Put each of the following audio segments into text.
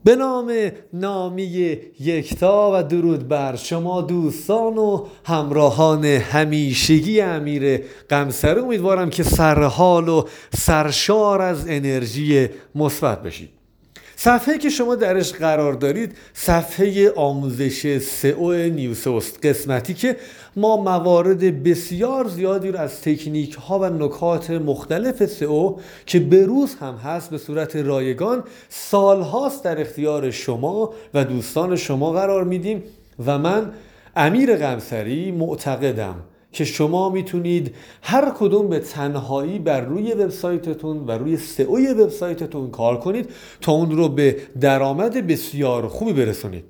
به نام نامی یکتا و درود بر شما دوستان و همراهان همیشگی امیر قمصری. امیدوارم که سرحال و سرشار از انرژی مثبت بشید. صفحه که شما درش قرار دارید صفحه آموزش سئو نیوسئو است، قسمتی که ما موارد بسیار زیادی رو از تکنیک ها و نکات مختلف سئو که به روز هم هست به صورت رایگان سال هاست در اختیار شما و دوستان شما قرار میدیم و من امیر قمصری معتقدم که شما میتونید هر کدوم به تنهایی بر روی وبسایتتون و روی سئوی وبسایتتون کار کنید تا اون رو به درآمد بسیار خوبی برسونید.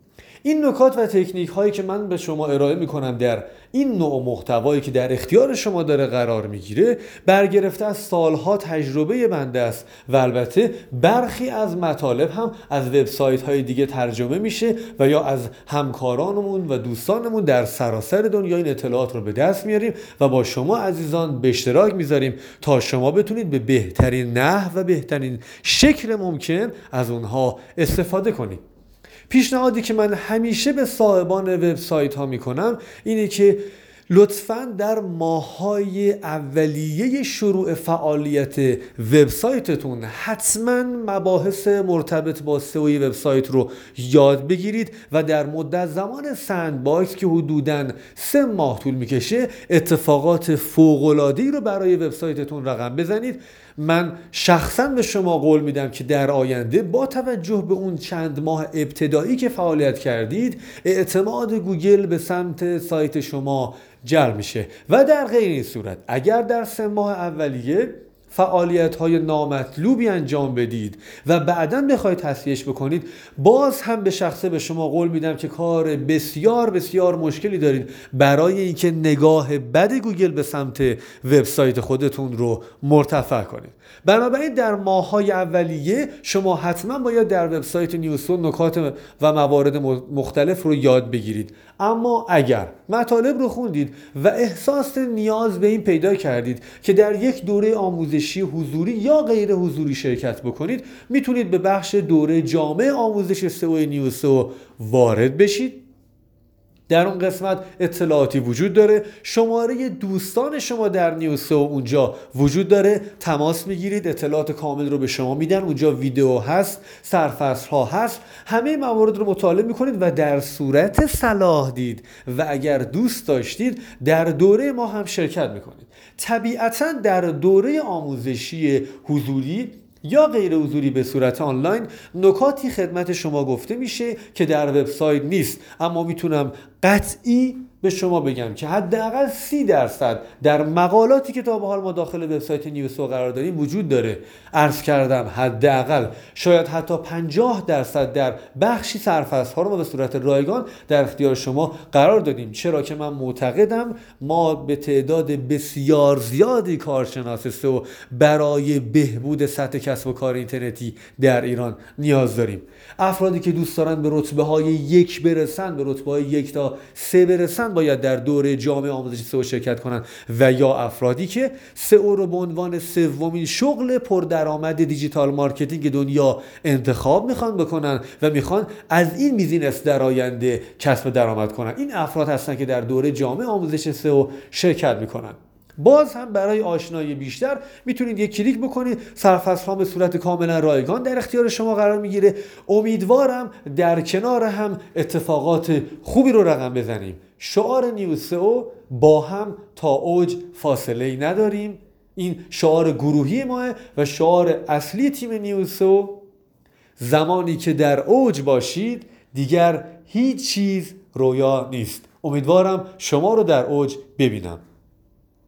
این نکات و تکنیک هایی که من به شما ارائه میکنم در این نوع محتوایی که در اختیار شما داره قرار میگیره برگرفته از سالها تجربه بنده است و البته برخی از مطالب هم از وبسایت های دیگه ترجمه میشه و یا از همکارانمون و دوستانمون در سراسر دنیا این اطلاعات رو به دست میاریم و با شما عزیزان به اشتراک میذاریم تا شما بتونید به بهترین نحو و بهترین شکل ممکن از اونها استفاده کنید. پیشنهادی که من همیشه به صاحبان وبسایت ها میکنم اینه که لطفاً در ماه‌های اولیه شروع فعالیت وبسایتتون حتماً مباحث مرتبط با سئو وبسایت رو یاد بگیرید و در مدت زمان سندباکس که حدوداً 3 ماه طول میکشه اتفاقات فوق‌العاده‌ای رو برای وبسایتتون رقم بزنید. من شخصاً به شما قول میدم که در آینده با توجه به اون چند ماه ابتدایی که فعالیت کردید اعتماد گوگل به سمت سایت شما جلب میشه و در غیر این صورت اگر در 3 ماه اولیه فعالیت‌های نامطلوبی انجام بدید و بعداً بخواید تصحیحش بکنید باز هم به شخصه به شما قول میدم که کار بسیار بسیار مشکلی دارید برای اینکه نگاه بد گوگل به سمت وبسایت خودتون رو مرتفع کنید. بنابراین در ماه‌های اولیه شما حتما باید در وبسایت نیوسئو نکات و موارد مختلف رو یاد بگیرید. اما اگر مطالب رو خوندید و احساس نیاز به این پیدا کردید که در یک دوره آموزشی حضوری یا غیر حضوری شرکت بکنید میتونید به بخش دوره جامع آموزش سئو نیوسئو وارد بشید. در اون قسمت اطلاعاتی وجود داره، شماره دوستان شما در نیوسئو اونجا وجود داره، تماس میگیرید، اطلاعات کامل رو به شما میدن، اونجا ویدیو هست، سرفصل ها هست، همه موارد رو مطالعه میکنید و در صورت صلاح دید و اگر دوست داشتید در دوره ما هم شرکت میکنید. طبیعتاً در دوره آموزشی حضوری یا غیر حضوری به صورت آنلاین نکاتی خدمت شما گفته میشه که در وبسایت نیست، اما میتونم قطعی به شما بگم که حداقل 30% در مقالاتی که تا به حال ما داخل وبسایت نیوسئو قرار داریم وجود داره. عرض کردم حداقل شاید حتی 50% در بخشی سرفصل ها رو ما به صورت رایگان در اختیار شما قرار دادیم، چرا که من معتقدم ما به تعداد بسیار زیادی کارشناس سئو برای بهبود سطح کسب و کار اینترنتی در ایران نیاز داریم. افرادی که دوست دارن به رتبه های 1 برسن، به رتبه های 1 تا 3 برسن باید در دوره جامع آموزش سئو شرکت کنن و یا افرادی که سئو رو به عنوان سومین شغل پردرآمد دیجیتال مارکتینگ دنیا انتخاب میخوان بکنن و میخوان از این بیزینس در آینده کسب درآمد کنن، این افراد هستن که در دوره جامع آموزش سئو شرکت میکنن. باز هم برای آشنایی بیشتر میتونید یک کلیک بکنید، سرفصل ها به صورت کاملا رایگان در اختیار شما قرار میگیره. امیدوارم در کنار هم اتفاقات خوبی رو رقم بزنیم. شعار نیوسئو با هم تا اوج فاصله ای نداریم، این شعار گروهی ماه و شعار اصلی تیم نیوسئو. زمانی که در اوج باشید دیگر هیچ چیز رویا نیست. امیدوارم شما رو در اوج ببینم.